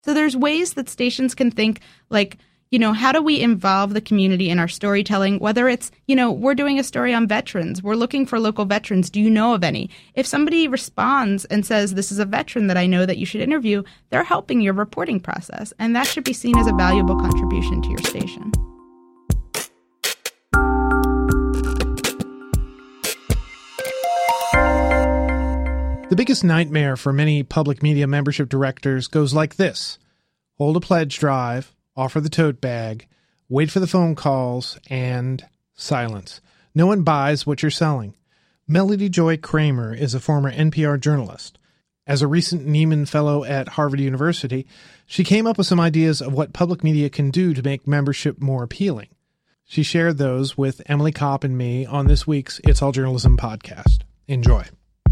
So there's ways that stations can think like, how do we involve the community in our storytelling? Whether it's, we're doing a story on veterans. We're looking for local veterans. Do you know of any? If somebody responds and says, this is a veteran that I know that you should interview, they're helping your reporting process. And that should be seen as a valuable contribution to your station. The biggest nightmare for many public media membership directors goes like this. Hold a pledge drive, offer the tote bag, wait for the phone calls, and silence. No one buys what you're selling. Melody Joy Kramer is a former NPR journalist. As a recent Nieman Fellow at Harvard University, she came up with some ideas of what public media can do to make membership more appealing. She shared those with Emily Kopp and me on this week's It's All Journalism podcast. Enjoy.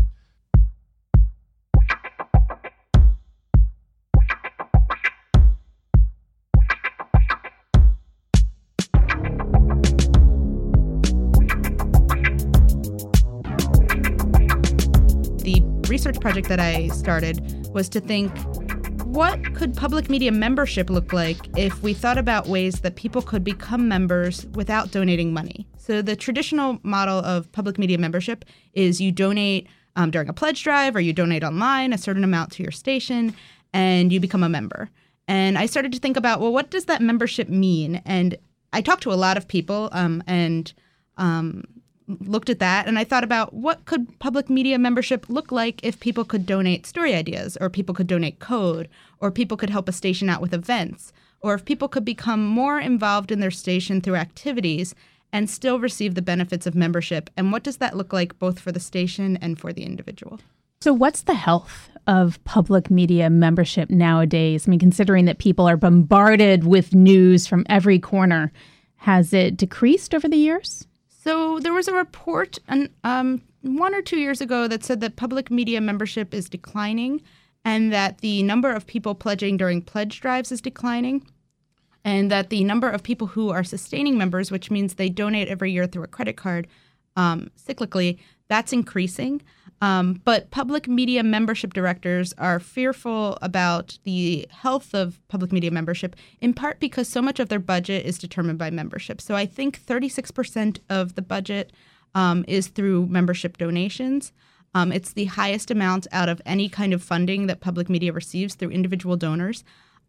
Research project that I started was to think, what could public media membership look like if we thought about ways that people could become members without donating money? So the traditional model of public media membership is you donate during a pledge drive or you donate online a certain amount to your station and you become a member. And I started to think about, well, what does that membership mean? And I talked to a lot of people and looked at that, and I thought about what could public media membership look like if people could donate story ideas, or people could donate code, or people could help a station out with events, or if people could become more involved in their station through activities and still receive the benefits of membership. And what does that look like both for the station and for the individual? So what's the health of public media membership nowadays? I mean, considering that people are bombarded with news from every corner, has it decreased over the years? So there was a report 1 or 2 years ago that said that public media membership is declining and that the number of people pledging during pledge drives is declining and that the number of people who are sustaining members, which means they donate every year through a credit card cyclically, that's increasing. But public media membership directors are fearful about the health of public media membership, in part because so much of their budget is determined by membership. So I think 36% of the budget is through membership donations. It's the highest amount out of any kind of funding that public media receives through individual donors.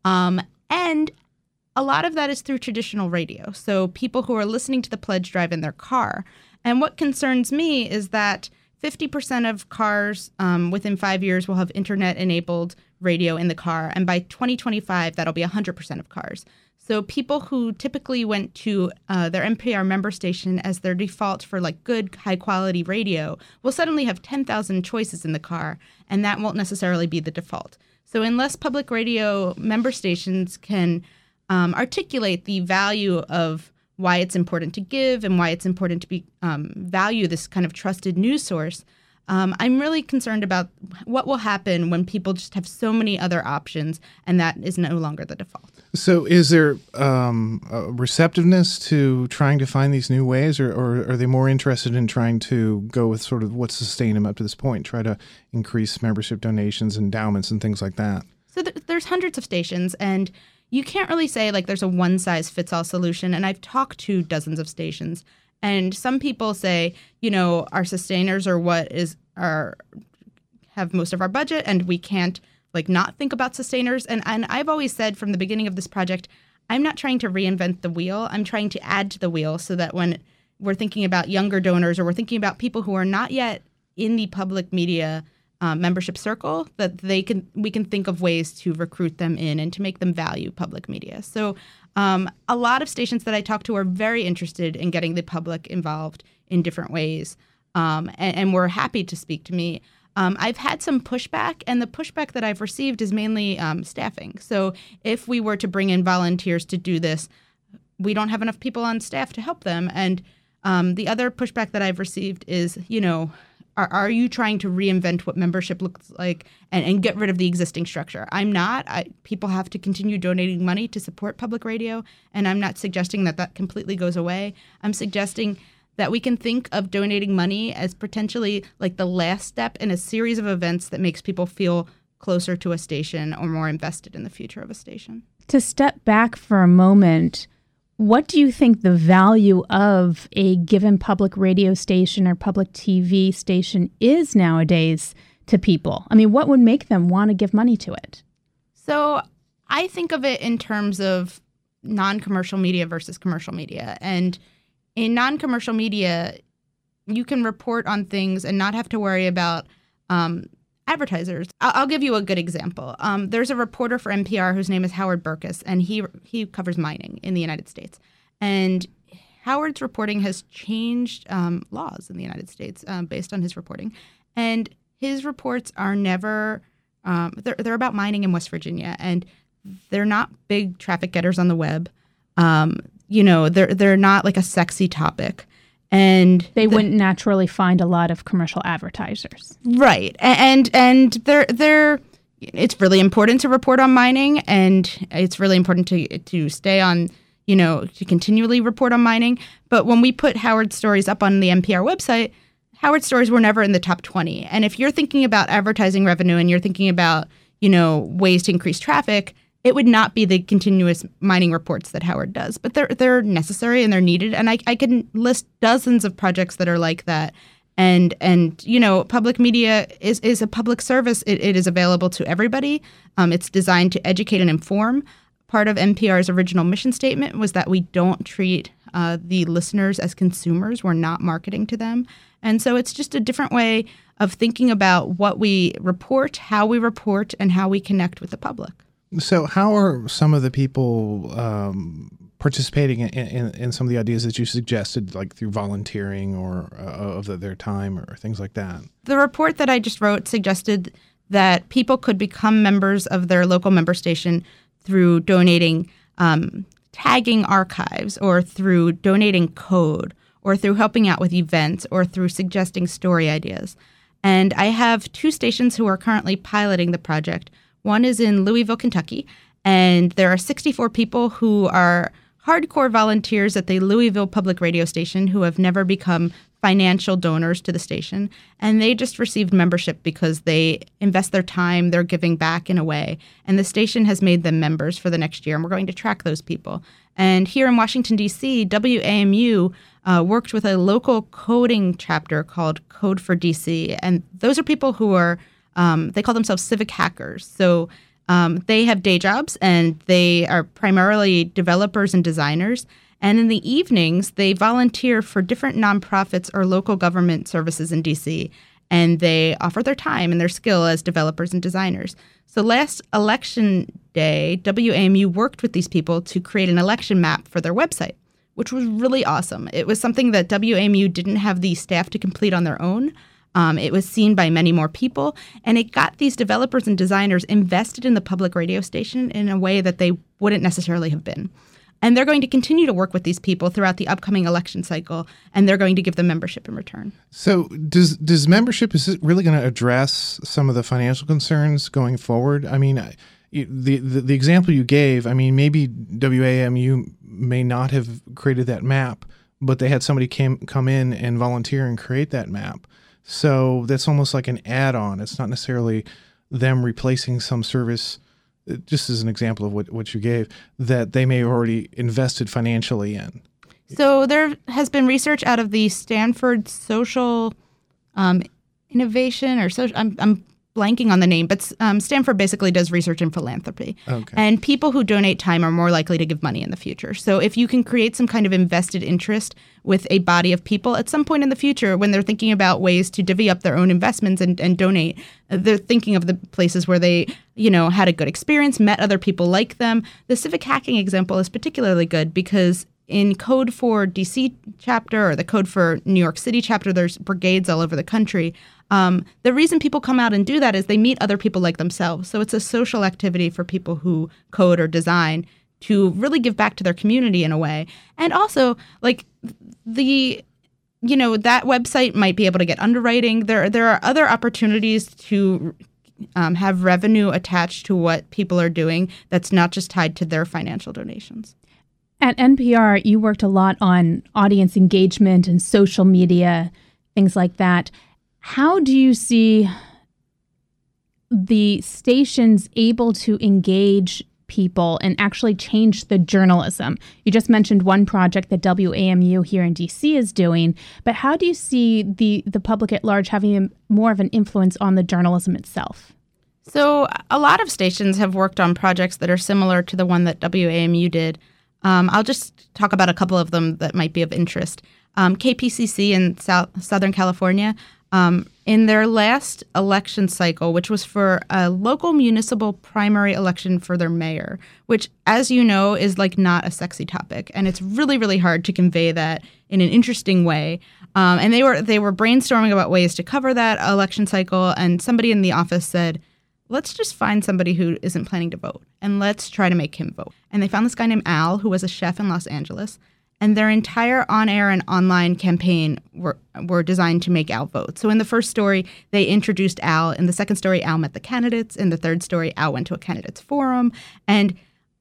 And a lot of that is through traditional radio. So people who are listening to the pledge drive in their car. And what concerns me is that 50% of cars within 5 years will have internet-enabled radio in the car. And by 2025, that'll be 100% of cars. So people who typically went to their NPR member station as their default for like good, high-quality radio will suddenly have 10,000 choices in the car, and that won't necessarily be the default. So unless public radio member stations can articulate the value of why it's important to give and why it's important to value this kind of trusted news source, I'm really concerned about what will happen when people just have so many other options and that is no longer the default. So is there a receptiveness to trying to find these new ways, or are they more interested in trying to go with sort of what's sustained them up to this point, try to increase membership donations, endowments, and things like that? So there's hundreds of stations, and you can't really say like there's a one-size-fits-all solution. And I've talked to dozens of stations, and some people say, our sustainers are have most of our budget, and we can't like not think about sustainers. And I've always said from the beginning of this project, I'm not trying to reinvent the wheel. I'm trying to add to the wheel so that when we're thinking about younger donors or we're thinking about people who are not yet in the public media membership circle, that we can think of ways to recruit them in and to make them value public media. So a lot of stations that I talk to are very interested in getting the public involved in different ways, and were happy to speak to me. I've had some pushback, and the pushback that I've received is mainly staffing. So if we were to bring in volunteers to do this, we don't have enough people on staff to help them. And the other pushback that I've received is, are you trying to reinvent what membership looks like and get rid of the existing structure? I'm not. People have to continue donating money to support public radio, and I'm not suggesting that completely goes away. I'm suggesting that we can think of donating money as potentially like the last step in a series of events that makes people feel closer to a station or more invested in the future of a station. To step back for a moment, what do you think the value of a given public radio station or public TV station is nowadays to people? I mean, what would make them want to give money to it? So I think of it in terms of non-commercial media versus commercial media. And in non-commercial media, you can report on things and not have to worry about advertisers. I'll give you a good example. There's a reporter for NPR whose name is Howard Burkus, and he covers mining in the United States. And Howard's reporting has changed laws in the United States based on his reporting. And his reports are never they're about mining in West Virginia, and they're not big traffic getters on the web. They're not like a sexy topic. And they wouldn't naturally find a lot of commercial advertisers. Right. And they're it's really important to report on mining, and it's really important to stay on, to continually report on mining. But when we put Howard's stories up on the NPR website, Howard's stories were never in the top 20. And if you're thinking about advertising revenue and you're thinking about, ways to increase traffic, it would not be the continuous mining reports that Howard does, but they're necessary and they're needed. And I can list dozens of projects that are like that. And public media is a public service. It is available to everybody. It's designed to educate and inform. Part of NPR's original mission statement was that we don't treat the listeners as consumers. We're not marketing to them. And so it's just a different way of thinking about what we report, how we report, and how we connect with the public. So how are some of the people participating in some of the ideas that you suggested, like through volunteering or of their time or things like that? The report that I just wrote suggested that people could become members of their local member station through donating tagging archives, or through donating code, or through helping out with events, or through suggesting story ideas. And I have 2 stations who are currently piloting the project. One is in Louisville, Kentucky, and there are 64 people who are hardcore volunteers at the Louisville Public Radio Station who have never become financial donors to the station. And they just received membership because they invest their time, they're giving back in a way. And the station has made them members for the next year, and we're going to track those people. And here in Washington, D.C., WAMU worked with a local coding chapter called Code for D.C. And those are people who are they call themselves civic hackers. So they have day jobs, and they are primarily developers and designers. And in the evenings, they volunteer for different nonprofits or local government services in D.C., and they offer their time and their skill as developers and designers. So last election day, WAMU worked with these people to create an election map for their website, which was really awesome. It was something that WAMU didn't have the staff to complete on their own. It was seen by many more people, and it got these developers and designers invested in the public radio station in a way that they wouldn't necessarily have been. And they're going to continue to work with these people throughout the upcoming election cycle, and they're going to give them membership in return. So does membership, is it really going to address some of the financial concerns going forward? I mean, the example you gave, I mean, maybe WAMU may not have created that map, but they had somebody come in and volunteer and create that map. So that's almost like an add-on. It's not necessarily them replacing some service, just as an example of what you gave, that they may have already invested financially in. So there has been research out of the Stanford Social Innovation, or social, I'm blanking on the name, but Stanford basically does research in philanthropy. Okay. And people who donate time are more likely to give money in the future. So if you can create some kind of invested interest with a body of people at some point in the future, when they're thinking about ways to divvy up their own investments and donate, they're thinking of the places where they, had a good experience, met other people like them. The civic hacking example is particularly good because in Code for DC chapter, or the Code for New York City chapter, there's brigades all over the country. The reason people come out and do that is they meet other people like themselves. So it's a social activity for people who code or design to really give back to their community in a way. And also, like, that website might be able to get underwriting. There are other opportunities to have revenue attached to what people are doing that's not just tied to their financial donations. At NPR, you worked a lot on audience engagement and social media, things like that. How do you see the stations able to engage people and actually change the journalism? You just mentioned one project that WAMU here in DC is doing, but how do you see the public at large having more of an influence on the journalism itself? So a lot of stations have worked on projects that are similar to the one that WAMU did. I'll just talk about a couple of them that might be of interest. KPCC in Southern California, in their last election cycle, which was for a local municipal primary election for their mayor, which, as you know, is like not a sexy topic. And it's really, really hard to convey that in an interesting way. And they were brainstorming about ways to cover that election cycle. And somebody in the office said, let's just find somebody who isn't planning to vote and let's try to make him vote. And they found this guy named Al, who was a chef in Los Angeles. And their entire on-air and online campaign were designed to make Al vote. So in the first story, they introduced Al. In the second story, Al met the candidates. In the third story, Al went to a candidates forum. And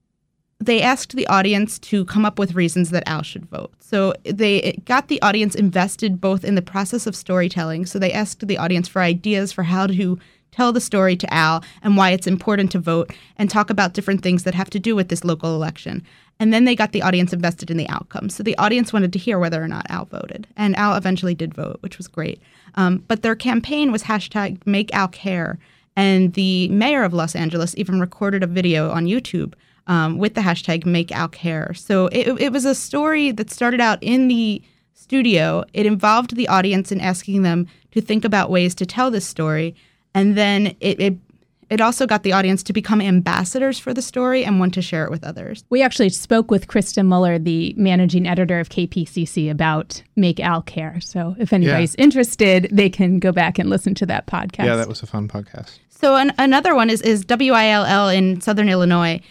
they asked the audience to come up with reasons that Al should vote. So they got the audience invested both in the process of storytelling. So they asked the audience for ideas for how to tell the story to Al and why it's important to vote and talk about different things that have to do with this local election. And then they got the audience invested in the outcome. So the audience wanted to hear whether or not Al voted. And Al eventually did vote, which was great. But their campaign was #MakeAlCare. And the mayor of Los Angeles even recorded a video on YouTube with the #MakeAlCare. So it was a story that started out in the studio. It involved the audience in asking them to think about ways to tell this story. And then it also got the audience to become ambassadors for the story and want to share it with others. We actually spoke with Krista Muller, the managing editor of KPCC, about MakeAlCare. So if anybody's interested, they can go back and listen to that podcast. Yeah, that was a fun podcast. So another one is WILL in Southern Illinois.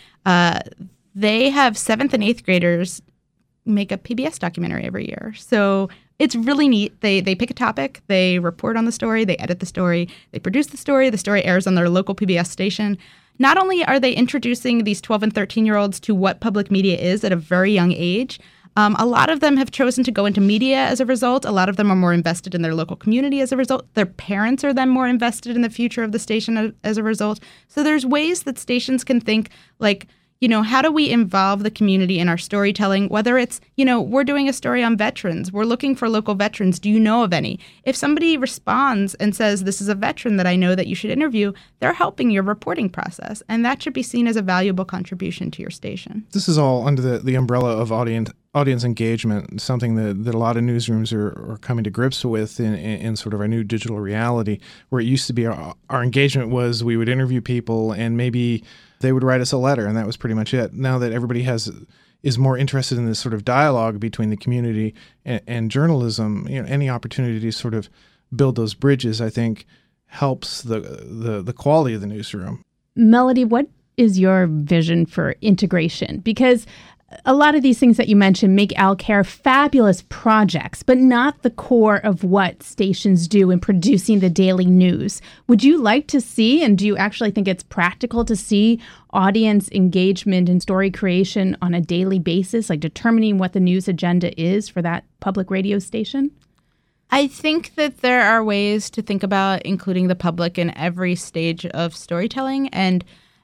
They have 7th and 8th graders make a PBS documentary every year. So it's really neat. They pick a topic, they report on the story, they edit the story, they produce the story airs on their local PBS station. Not only are they introducing these 12 and 13-year-olds to what public media is at a very young age, a lot of them have chosen to go into media as a result. A lot of them are more invested in their local community as a result. Their parents are then more invested in the future of the station as a result. So there's ways that stations can think like, how do we involve the community in our storytelling? Whether it's, we're doing a story on veterans. We're looking for local veterans. Do you know of any? If somebody responds and says, this is a veteran that I know that you should interview, they're helping your reporting process. And that should be seen as a valuable contribution to your station. This is all under the umbrella of audience engagement, something that a lot of newsrooms are coming to grips with in sort of our new digital reality, where it used to be our engagement was we would interview people and maybe they would write us a letter, and that was pretty much it. Now that everybody is more interested in this sort of dialogue between the community and journalism, any opportunity to sort of build those bridges, I think, helps the quality of the newsroom. Melody, what is your vision for integration? Because a lot of these things that you mentioned, MakeAlCare, fabulous projects, but not the core of what stations do in producing the daily news. Would you like to see, and do you actually think it's practical to see audience engagement and story creation on a daily basis, like determining what the news agenda is for that public radio station? I think that there are ways to think about including the public in every stage of storytelling, and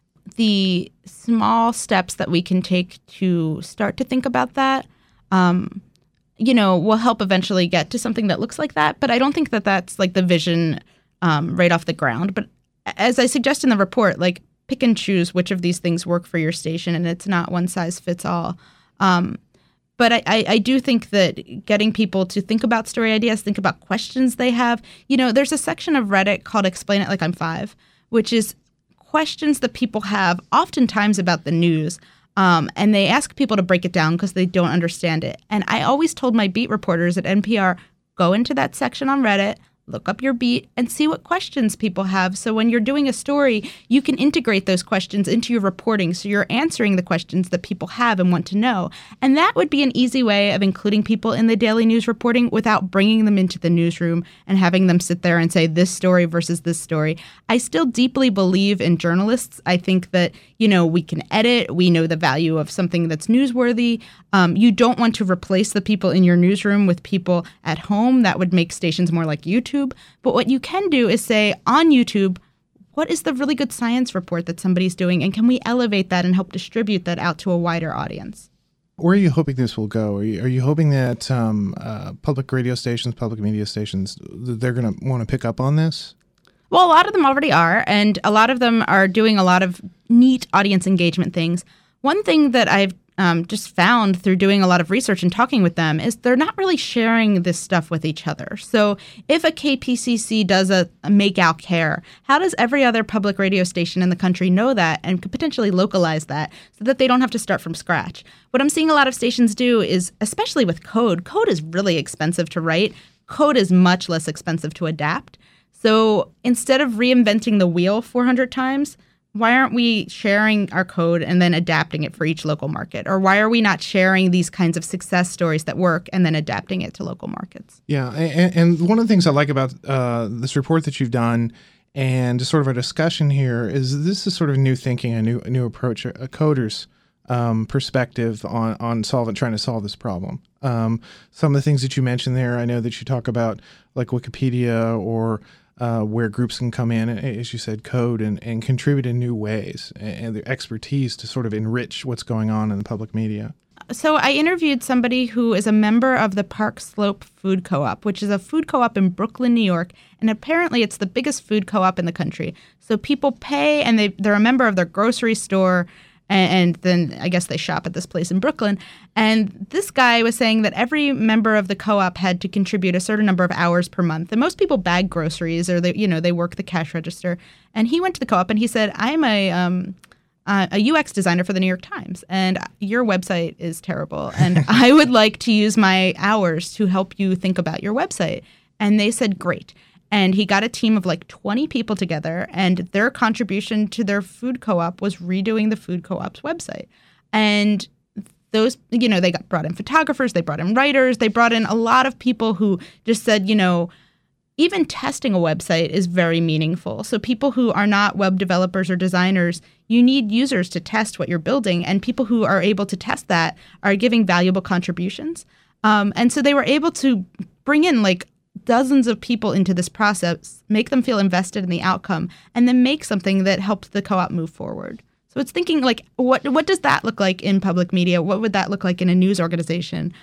the small steps that we can take to start to think about that, will help eventually get to something that looks like that. But I don't think that that's like the vision right off the ground. But as I suggest in the report, like pick and choose which of these things work for your station, and it's not one size fits all. But I do think that getting people to think about story ideas, think about questions they have. There's a section of Reddit called Explain It Like I'm 5, which is questions that people have oftentimes about the news, and they ask people to break it down because they don't understand it. And I always told my beat reporters at NPR, go into that section on Reddit, look up your beat, and see what questions people have. So when you're doing a story, you can integrate those questions into your reporting so you're answering the questions that people have and want to know. And that would be an easy way of including people in the daily news reporting without bringing them into the newsroom and having them sit there and say this story versus this story. I still deeply believe in journalists. I think that, we can edit. We know the value of something that's newsworthy. You don't want to replace the people in your newsroom with people at home. That would make stations more like YouTube. But what you can do is say on YouTube, what is the really good science report that somebody's doing, and can we elevate that and help distribute that out to a wider audience? Where are you hoping this will go? Are you hoping that public radio stations, public media stations, they're going to want to pick up on this? Well, a lot of them already are, and a lot of them are doing a lot of neat audience engagement things. One thing that I've just found through doing a lot of research and talking with them is they're not really sharing this stuff with each other. So if a KPCC does a Make Al Care, how does every other public radio station in the country know that and could potentially localize that so that they don't have to start from scratch? What I'm seeing a lot of stations do is, especially with code is really expensive to write. Code is much less expensive to adapt. So instead of reinventing the wheel 400 times, why aren't we sharing our code and then adapting it for each local market? Or why are we not sharing these kinds of success stories that work and then adapting it to local markets? Yeah, and one of the things I like about this report that you've done and just sort of a discussion here is this is sort of new thinking, a new approach, a coder's perspective on trying to solve this problem. Some of the things that you mentioned there, I know that you talk about like Wikipedia or where groups can come in, as you said, code and contribute in new ways and their expertise to sort of enrich what's going on in the public media. So I interviewed somebody who is a member of the Park Slope Food Co-op, which is a food co-op in Brooklyn, New York, and apparently it's the biggest food co-op in the country. So people pay and they're a member of their grocery store, and then I guess they shop at this place in Brooklyn. And this guy was saying that every member of the co-op had to contribute a certain number of hours per month. And most people bag groceries or they work the cash register. And he went to the co-op and he said, I'm a UX designer for the New York Times, and your website is terrible. And I would like to use my hours to help you think about your website. And they said, great. And he got a team of like 20 people together, and their contribution to their food co-op was redoing the food co-op's website. And those, they brought in photographers, they brought in writers, they brought in a lot of people who just said, even testing a website is very meaningful. So people who are not web developers or designers, you need users to test what you're building, and people who are able to test that are giving valuable contributions. And so they were able to bring in like dozens of people into this process, make them feel invested in the outcome, and then make something that helped the co-op move forward. So it's thinking like, what does that look like in public media? What would that look like in a news organization?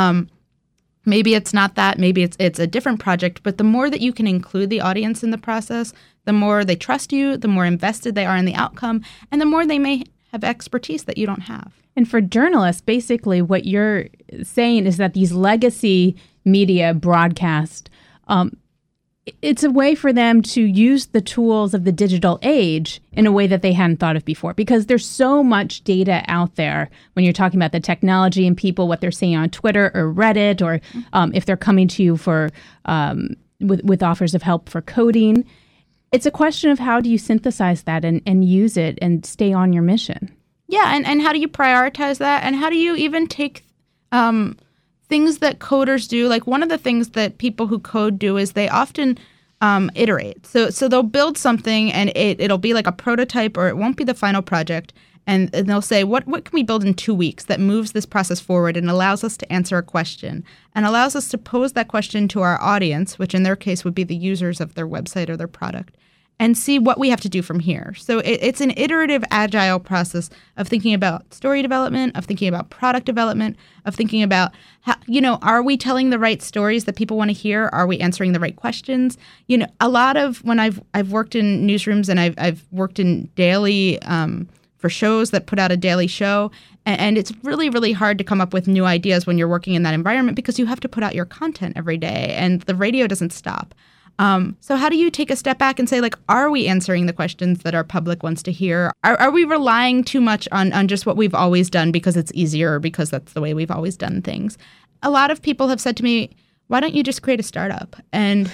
Maybe it's not that. Maybe it's a different project. But the more that you can include the audience in the process, the more they trust you, the more invested they are in the outcome, and the more they may have expertise that you don't have. And for journalists, basically what you're saying is that these legacy media broadcast, it's a way for them to use the tools of the digital age in a way that they hadn't thought of before, because there's so much data out there when you're talking about the technology and people, what they're saying on Twitter or Reddit, or if they're coming to you for with offers of help for coding. It's a question of how do you synthesize that and use it and stay on your mission. Yeah, and how do you prioritize that? And how do you even take things that coders do? Like one of the things that people who code do is they often iterate. So they'll build something and it'll be like a prototype, or it won't be the final project. And they'll say, what can we build in 2 weeks that moves this process forward and allows us to answer a question and allows us to pose that question to our audience, which in their case would be the users of their website or their product, and see what we have to do from here. So it's an iterative, agile process of thinking about story development, of thinking about product development, of thinking about how, are we telling the right stories that people want to hear? Are we answering the right questions? A lot of when I've worked in newsrooms and I've worked in daily for shows that put out a daily show, and it's really, really hard to come up with new ideas when you're working in that environment because you have to put out your content every day, and the radio doesn't stop. So how do you take a step back and say, like, are we answering the questions that our public wants to hear? Are we relying too much on just what we've always done because it's easier or because that's the way we've always done things? A lot of people have said to me, why don't you just create a startup? And,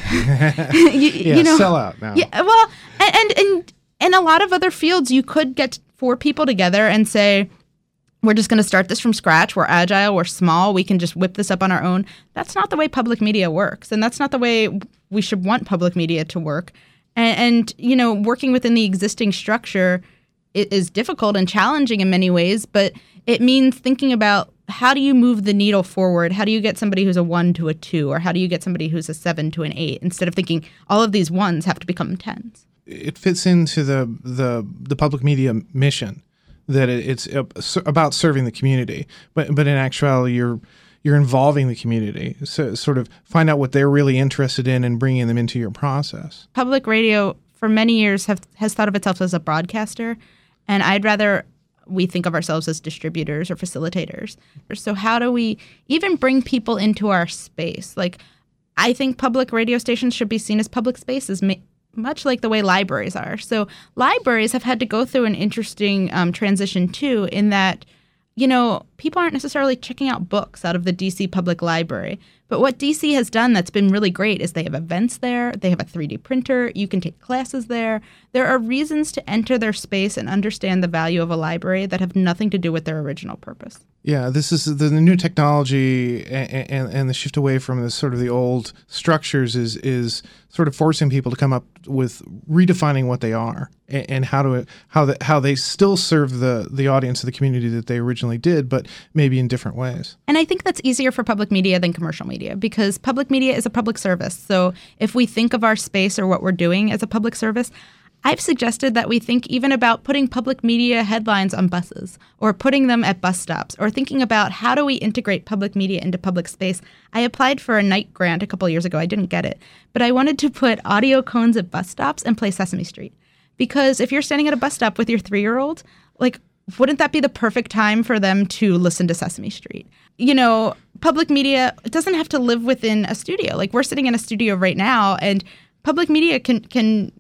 sell out now. Yeah, well, and in a lot of other fields, you could get 4 people together and say, we're just going to start this from scratch. We're agile. We're small. We can just whip this up on our own. That's not the way public media works. And that's not the way we should want public media to work. And working within the existing structure is difficult and challenging in many ways, but it means thinking about how do you move the needle forward? How do you get somebody who's a 1 to a 2? Or how do you get somebody who's a 7 to an 8? Instead of thinking all of these 1s have to become 10s. it fits into the public media mission that it's about serving the community, but in actuality you're involving the community. So sort of find out what they're really interested in and bringing them into your process. Public radio for many years has thought of itself as a broadcaster, and I'd rather we think of ourselves as distributors or facilitators. So how do we even bring people into our space? Like, I think public radio stations should be seen as public spaces, much like the way libraries are. So libraries have had to go through an interesting transition too, in that, you know, people aren't necessarily checking out books out of the DC Public Library. But what DC has done that's been really great is they have events there. They have a 3D printer. You can take classes there. There are reasons to enter their space and understand the value of a library that have nothing to do with their original purpose. Yeah, this is the new technology and the shift away from the sort of the old structures is sort of forcing people to come up with redefining what they are and how they still serve the audience of the community that they originally did, but maybe in different ways. And I think that's easier for public media than commercial media, because public media is a public service. So if we think of our space or what we're doing as a public service, I've suggested that we think even about putting public media headlines on buses or putting them at bus stops, or thinking about how do we integrate public media into public space. I applied for a Knight grant a couple of years ago. I didn't get it, but I wanted to put audio cones at bus stops and play Sesame Street. Because if you're standing at a bus stop with your 3-year-old, like, wouldn't that be the perfect time for them to listen to Sesame Street? You know, public media, it doesn't have to live within a studio. Like, we're sitting in a studio right now, and public media can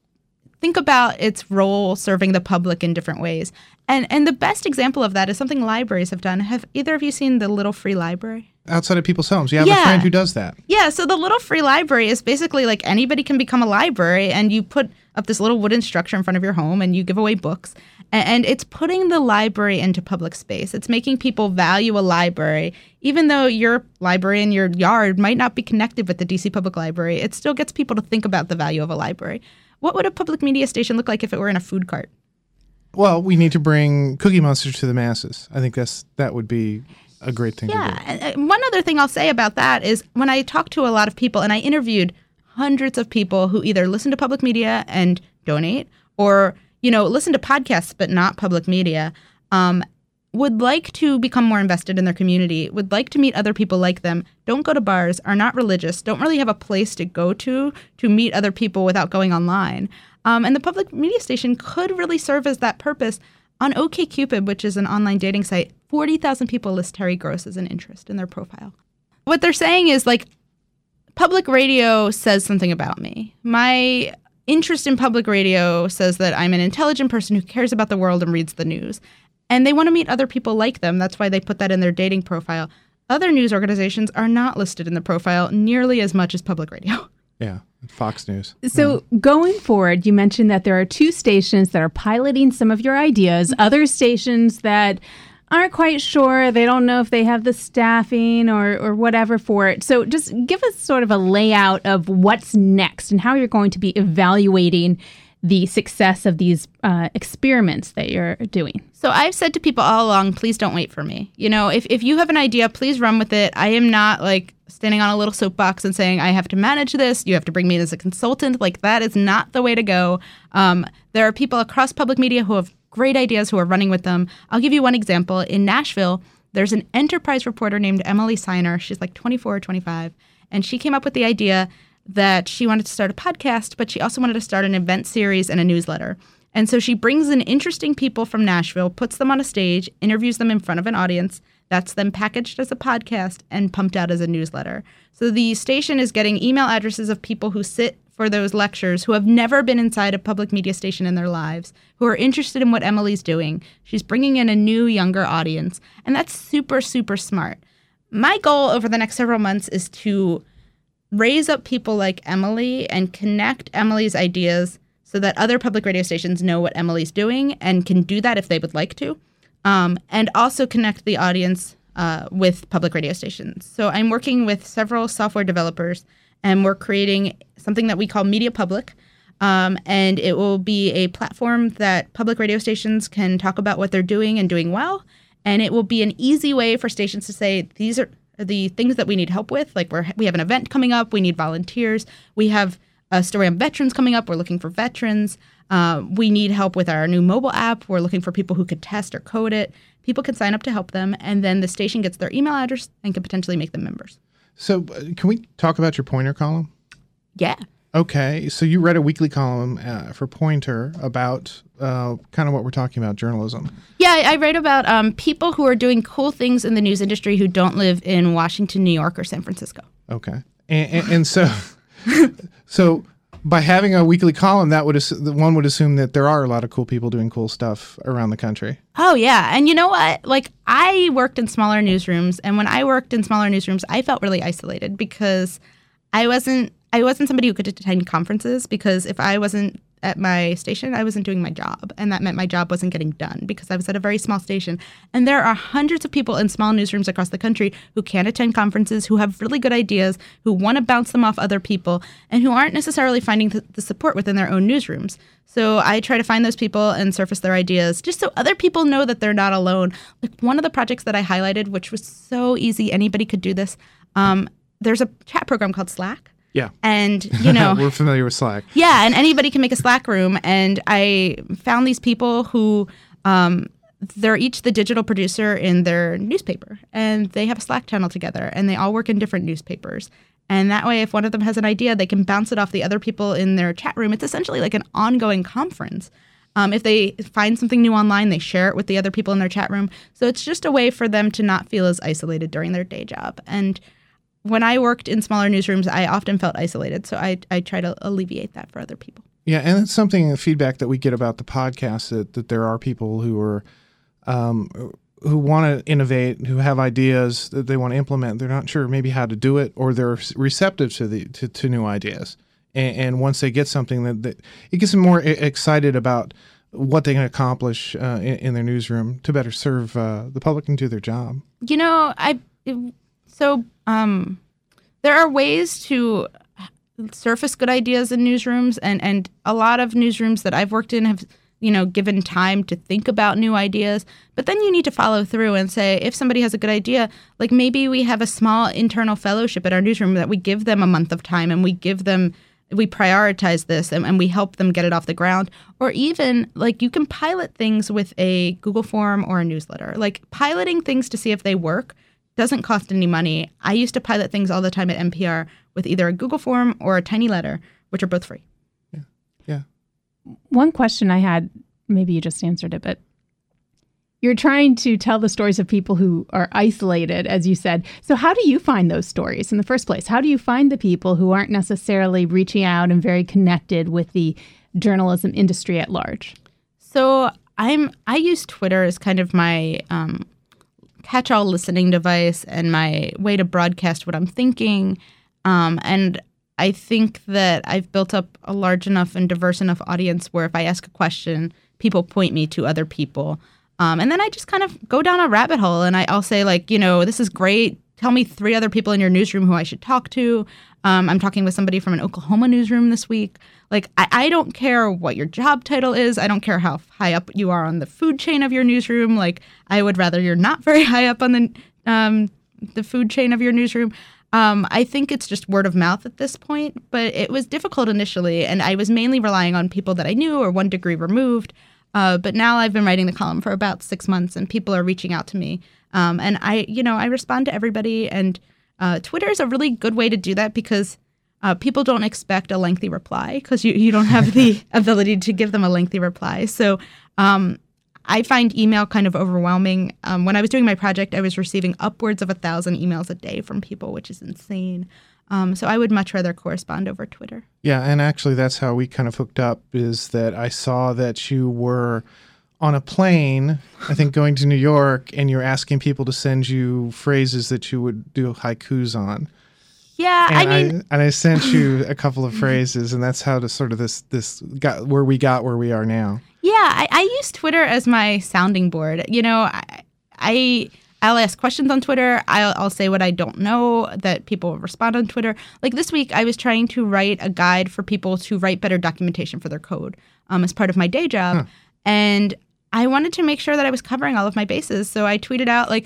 think about its role serving the public in different ways. And the best example of that is something libraries have done. Have either of you seen the Little Free Library? Outside of people's homes. You have a friend who does that. Yeah, so the Little Free Library is basically like anybody can become a library, and you put up this little wooden structure in front of your home and you give away books. And it's putting the library into public space. It's making people value a library. Even though your library in your yard might not be connected with the DC Public Library, it still gets people to think about the value of a library. What would a public media station look like if it were in a food cart? Well, we need to bring Cookie Monster to the masses. I think that would be a great thing to do. Yeah. One other thing I'll say about that is when I talk to a lot of people, and I interviewed hundreds of people who either listen to public media and donate, or, you know, listen to podcasts but not public media, would like to become more invested in their community, would like to meet other people like them, don't go to bars, are not religious, don't really have a place to go to meet other people without going online. And the public media station could really serve as that purpose. On OkCupid, which is an online dating site, 40,000 people list Terry Gross as an interest in their profile. What they're saying is, like, public radio says something about me. My interest in public radio says that I'm an intelligent person who cares about the world and reads the news. And they want to meet other people like them. That's why they put that in their dating profile. Other news organizations are not listed in the profile nearly as much as public radio. Yeah, Fox News. So going forward, you mentioned that there are 2 stations that are piloting some of your ideas, other stations that aren't quite sure. They don't know if they have the staffing or whatever for it. So just give us sort of a layout of what's next and how you're going to be evaluating the success of these experiments that you're doing. So I've said to people all along, please don't wait for me. You know, if you have an idea, please run with it. I am not like standing on a little soapbox and saying, I have to manage this. You have to bring me in as a consultant. Like, that is not the way to go. There are people across public media who have great ideas who are running with them. I'll give you one example. In Nashville, there's an enterprise reporter named Emily Seiner. She's like 24 or 25. And she came up with the idea that she wanted to start a podcast, but she also wanted to start an event series and a newsletter. And so she brings in interesting people from Nashville, puts them on a stage, interviews them in front of an audience. That's then packaged as a podcast and pumped out as a newsletter. So the station is getting email addresses of people who sit for those lectures, who have never been inside a public media station in their lives, who are interested in what Emily's doing. She's bringing in a new, younger audience. And that's super, super smart. My goal over the next several months is to raise up people like Emily and connect Emily's ideas so that other public radio stations know what Emily's doing and can do that if they would like to, and also connect the audience with public radio stations. So I'm working with several software developers, and we're creating something that we call Media Public, and it will be a platform that public radio stations can talk about what they're doing and doing well, and it will be an easy way for stations to say, these are the things that we need help with. Like, we have an event coming up, we need volunteers, we have a story on veterans coming up. We're looking for veterans. We need help with our new mobile app. We're looking for people who could test or code it. People can sign up to help them, and then the station gets their email address and can potentially make them members. So can we talk about your Pointer column? Yeah. Okay. So you read a weekly column for Pointer about kind of what we're talking about, journalism. Yeah, I write about people who are doing cool things in the news industry who don't live in Washington, New York, or San Francisco. Okay. And so so by having a weekly column, one would assume that there are a lot of cool people doing cool stuff around the country. Oh, yeah. And you know what? Like, I worked in smaller newsrooms, and when I worked in smaller newsrooms, I felt really isolated because I wasn't somebody who could attend conferences, because if I wasn't at my station, I wasn't doing my job. And that meant my job wasn't getting done because I was at a very small station. And there are hundreds of people in small newsrooms across the country who can't attend conferences, who have really good ideas, who want to bounce them off other people, and who aren't necessarily finding the support within their own newsrooms. So I try to find those people and surface their ideas just so other people know that they're not alone. Like, one of the projects that I highlighted, which was so easy, anybody could do this. There's a chat program called Slack. Yeah. And, you know, we're familiar with Slack. Yeah. And anybody can make a Slack room. And I found these people who they're each the digital producer in their newspaper. And they have a Slack channel together. And they all work in different newspapers. And that way, if one of them has an idea, they can bounce it off the other people in their chat room. It's essentially like an ongoing conference. If they find something new online, they share it with the other people in their chat room. So it's just a way for them to not feel as isolated during their day job. And when I worked in smaller newsrooms, I often felt isolated. So I try to alleviate that for other people. Yeah, and it's something, the feedback that we get about the podcast, that there are people who are who want to innovate, who have ideas that they want to implement. They're not sure maybe how to do it, or they're receptive to new ideas. And once they get something, that it gets them more excited about what they can accomplish in their newsroom to better serve the public and do their job. You know, there are ways to surface good ideas in newsrooms, and a lot of newsrooms that I've worked in have, you know, given time to think about new ideas. But then you need to follow through and say, if somebody has a good idea, like maybe we have a small internal fellowship at our newsroom that we give them a month of time, and we prioritize this and we help them get it off the ground. Or even, like, you can pilot things with a Google form or a newsletter. Like, piloting things to see if they work doesn't cost any money. I used to pilot things all the time at NPR with either a Google form or a tiny letter, which are both free. Yeah. One question I had, maybe you just answered it, but you're trying to tell the stories of people who are isolated, as you said. So how do you find those stories in the first place? How do you find the people who aren't necessarily reaching out and very connected with the journalism industry at large? So I use Twitter as kind of my catch-all listening device and my way to broadcast what I'm thinking. And I think that I've built up a large enough and diverse enough audience where if I ask a question, people point me to other people. And then I just kind of go down a rabbit hole, and I'll say, like, you know, this is great. Tell me 3 other people in your newsroom who I should talk to. I'm talking with somebody from an Oklahoma newsroom this week. Like, I don't care what your job title is. I don't care how high up you are on the food chain of your newsroom. Like, I would rather you're not very high up on the food chain of your newsroom. I think it's just word of mouth at this point, but it was difficult initially, and I was mainly relying on people that I knew or 1 degree removed. But now I've been writing the column for about 6 months, and people are reaching out to me. And I respond to everybody, and Twitter is a really good way to do that because people don't expect a lengthy reply because you don't have the ability to give them a lengthy reply. So I find email kind of overwhelming. When I was doing my project, I was receiving upwards of 1,000 emails a day from people, which is insane. So I would much rather correspond over Twitter. Yeah, and actually that's how we kind of hooked up, is that I saw that you were on a plane, I think going to New York, and you're asking people to send you phrases that you would do haikus on. Yeah, and I sent you a couple of phrases, and that's how to sort of this got where we are now. Yeah, I use Twitter as my sounding board. You know, I'll ask questions on Twitter. I'll say what I don't know that people respond on Twitter. Like this week, I was trying to write a guide for people to write better documentation for their code as part of my day job. And I wanted to make sure that I was covering all of my bases. So I tweeted out, like,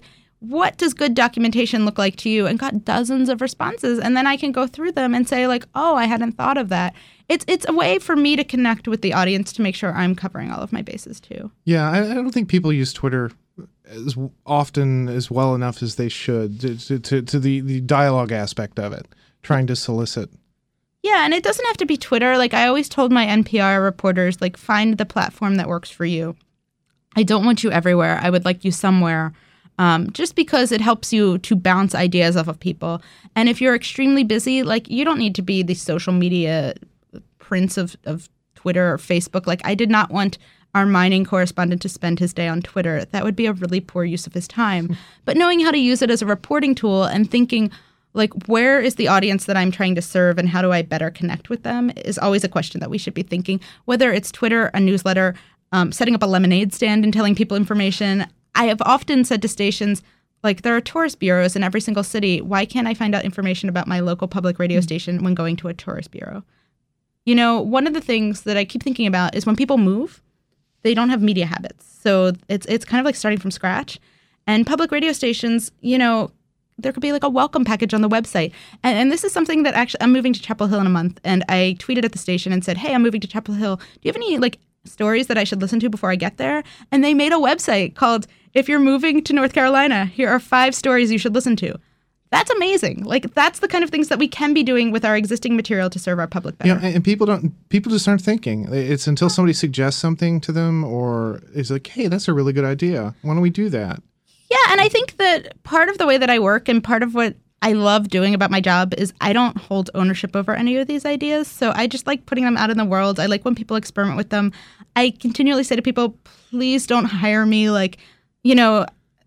what does good documentation look like to you? And got dozens of responses. And then I can go through them and say like, oh, I hadn't thought of that. It's a way for me to connect with the audience to make sure I'm covering all of my bases too. Yeah, I don't think people use Twitter as often as well enough as they should to the dialogue aspect of it, trying to solicit. Yeah, and it doesn't have to be Twitter. Like I always told my NPR reporters, like find the platform that works for you. I don't want you everywhere. I would like you somewhere. Just because it helps you to bounce ideas off of people. And if you're extremely busy, like you don't need to be the social media prince of Twitter or Facebook. Like I did not want our mining correspondent to spend his day on Twitter. That would be a really poor use of his time. But knowing how to use it as a reporting tool and thinking like where is the audience that I'm trying to serve and how do I better connect with them is always a question that we should be thinking. Whether it's Twitter, a newsletter, setting up a lemonade stand and telling people information. I have often said to stations, like, there are tourist bureaus in every single city. Why can't I find out information about my local public radio station when going to a tourist bureau? You know, one of the things that I keep thinking about is when people move, they don't have media habits. So it's kind of like starting from scratch. And public radio stations, you know, there could be like a welcome package on the website. And this is something that actually, I'm moving to Chapel Hill in a month. And I tweeted at the station and said, hey, I'm moving to Chapel Hill. Do you have any like stories that I should listen to before I get there? And they made a website called, if you're moving to North Carolina, here are 5 stories you should listen to. That's amazing. Like that's the kind of things that we can be doing with our existing material to serve our public better. Yeah, and people just aren't thinking. It's until somebody suggests something to them or is like, hey, that's a really good idea. Why don't we do that? Yeah, and I think that part of the way that I work and part of what I love doing about my job is I don't hold ownership over any of these ideas. So I just like putting them out in the world. I like when people experiment with them. I continually say to people, please don't hire me. Like, you know,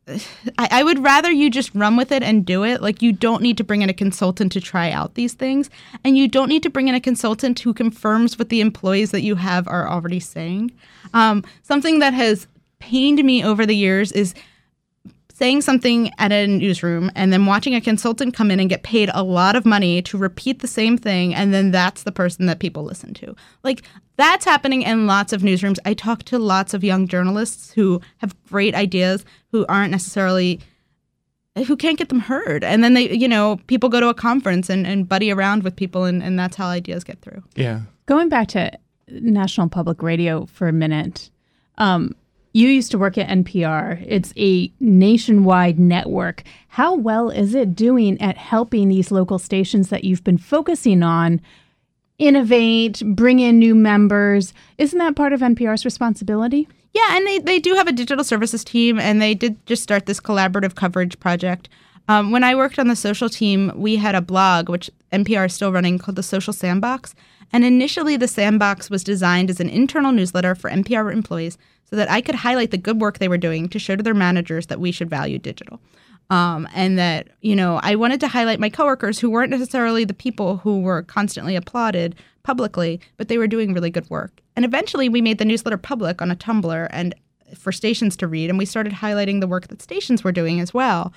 I would rather you just run with it and do it. Like, you don't need to bring in a consultant to try out these things. And you don't need to bring in a consultant who confirms what the employees that you have are already saying. Something that has pained me over the years is saying something at a newsroom and then watching a consultant come in and get paid a lot of money to repeat the same thing, and then that's the person that people listen to. Like, that's happening in lots of newsrooms. I talk to lots of young journalists who have great ideas, who aren't necessarily, who can't get them heard. And then they, you know, people go to a conference and buddy around with people, and that's how ideas get through. Yeah. Going back to National Public Radio for a minute, you used to work at NPR. It's a nationwide network. How well is it doing at helping these local stations that you've been focusing on innovate, bring in new members? Isn't that part of NPR's responsibility? Yeah, and they do have a digital services team, and they did just start this collaborative coverage project. When I worked on the social team, we had a blog, which NPR is still running, called the Social Sandbox. And initially, the Sandbox was designed as an internal newsletter for NPR employees so that I could highlight the good work they were doing to show to their managers that we should value digital. And that, you know, I wanted to highlight my coworkers who weren't necessarily the people who were constantly applauded publicly, but they were doing really good work. And eventually, we made the newsletter public on a Tumblr and for stations to read, and we started highlighting the work that stations were doing as well.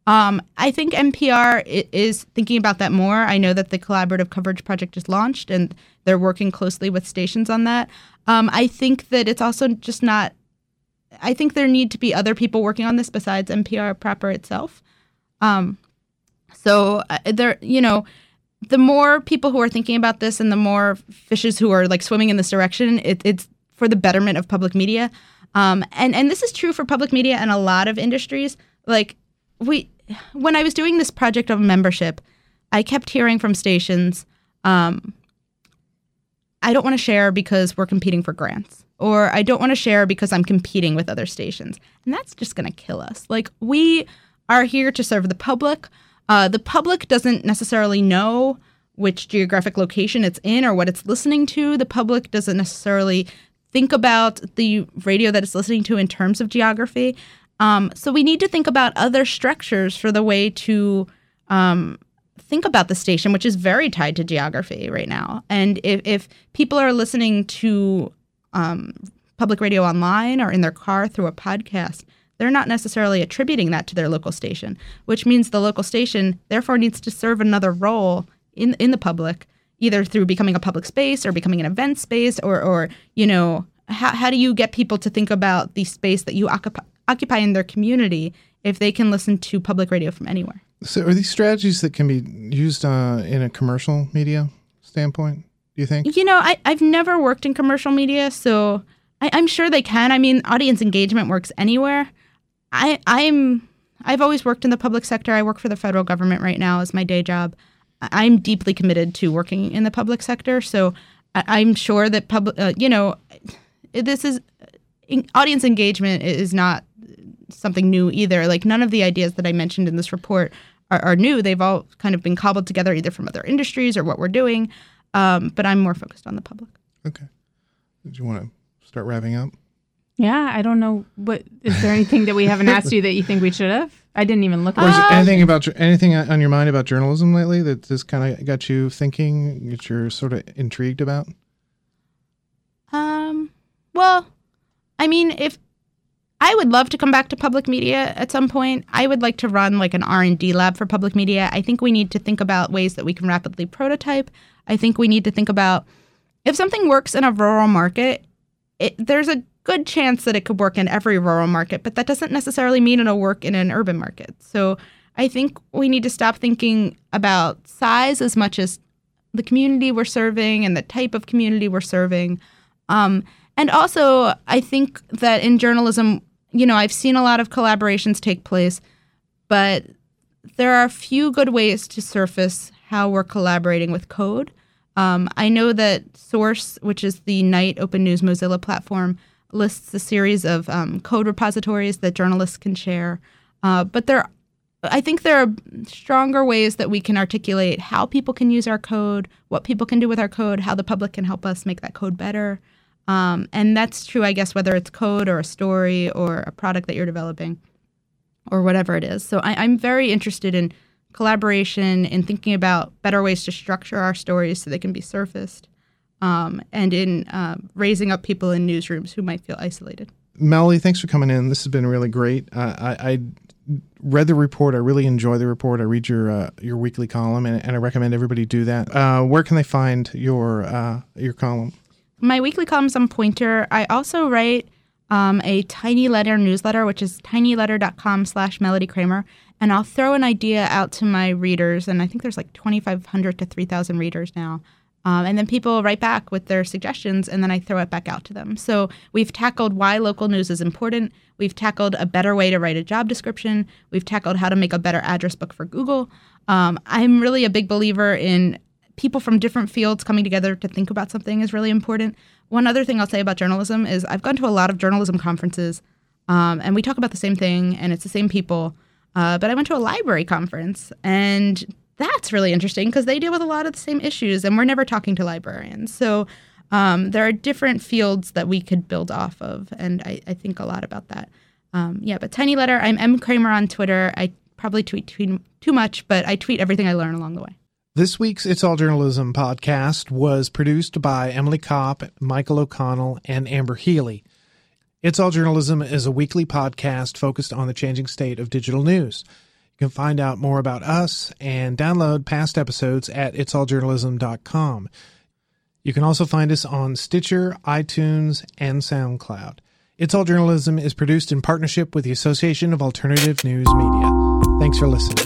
I think NPR is thinking about that more. I know that the Collaborative Coverage Project is launched, and they're working closely with stations on that. I think that it's also just not – I think there need to be other people working on this besides NPR proper itself. So there, you know, the more people who are thinking about this and the more fishes who are like swimming in this direction, it's for the betterment of public media. And this is true for public media and a lot of industries. Like when I was doing this project of membership, I kept hearing from stations, I don't want to share because we're competing for grants, or I don't want to share because I'm competing with other stations. And that's just going to kill us. Like, we are here to serve the public. The public doesn't necessarily know which geographic location it's in or what it's listening to. The public doesn't necessarily think about the radio that it's listening to in terms of geography. So we need to think about other structures for the way to think about the station, which is very tied to geography right now. And if people are listening to public radio online or in their car through a podcast, they're not necessarily attributing that to their local station, which means the local station therefore needs to serve another role in the public, either through becoming a public space or becoming an event space or you know, how do you get people to think about the space that you occupy in their community if they can listen to public radio from anywhere. So are these strategies that can be used in a commercial media standpoint, do you think? I've never worked in commercial media, so I'm sure they can. I mean, audience engagement works anywhere. I've always worked in the public sector. I work for the federal government right now as my day job. I'm deeply committed to working in the public sector, so I'm sure that this is audience engagement is not something new either. Like, none of the ideas that I mentioned in this report are new. They've all kind of been cobbled together either from other industries or what we're doing. But I'm more focused on the public. Okay. Did you want to start wrapping up? Yeah, I don't know. Is there anything that we haven't asked you that you think we should have? I didn't even look. Or is there anything on your mind about journalism lately that just kind of got you thinking, that you're sort of intrigued about? Well, I mean, if I would love to come back to public media at some point, I would like to run like an R&D lab for public media. I think we need to think about ways that we can rapidly prototype. I think we need to think about if something works in a rural market, there's a good chance that it could work in every rural market, but that doesn't necessarily mean it'll work in an urban market. So I think we need to stop thinking about size as much as the community we're serving and the type of community we're serving. And also, I think that in journalism, I've seen a lot of collaborations take place, but there are a few good ways to surface how we're collaborating with code. I know that Source, which is the Knight Open News Mozilla platform, lists a series of code repositories that journalists can share. But I think there are stronger ways that we can articulate how people can use our code, what people can do with our code, how the public can help us make that code better. And that's true, I guess, whether it's code or a story or a product that you're developing or whatever it is. So I'm very interested in collaboration, in thinking about better ways to structure our stories so they can be surfaced, and in raising up people in newsrooms who might feel isolated. Melody, thanks for coming in. This has been really great. I read the report. I really enjoy the report. I read your weekly column, and I recommend everybody do that. Where can they find your column? My weekly column is on Poynter. I also write a Tiny Letter newsletter, which is tinyletter.com/Melody Kramer. And I'll throw an idea out to my readers, and I think there's like 2,500 to 3,000 readers now. And then people write back with their suggestions, and then I throw it back out to them. So we've tackled why local news is important. We've tackled a better way to write a job description. We've tackled how to make a better address book for Google. I'm really a big believer in people from different fields coming together to think about something is really important. One other thing I'll say about journalism is I've gone to a lot of journalism conferences, and we talk about the same thing, and it's the same people. But I went to a library conference, and that's really interesting because they deal with a lot of the same issues, and we're never talking to librarians. So there are different fields that we could build off of, and I think a lot about that. But Tiny Letter, I'm M. Kramer on Twitter. I probably tweet too much, but I tweet everything I learn along the way. This week's It's All Journalism podcast was produced by Emily Kopp, Michael O'Connell, and Amber Healy. It's All Journalism is a weekly podcast focused on the changing state of digital news. You can find out more about us and download past episodes at itsalljournalism.com. You can also find us on Stitcher, iTunes, and SoundCloud. It's All Journalism is produced in partnership with the Association of Alternative News Media. Thanks for listening.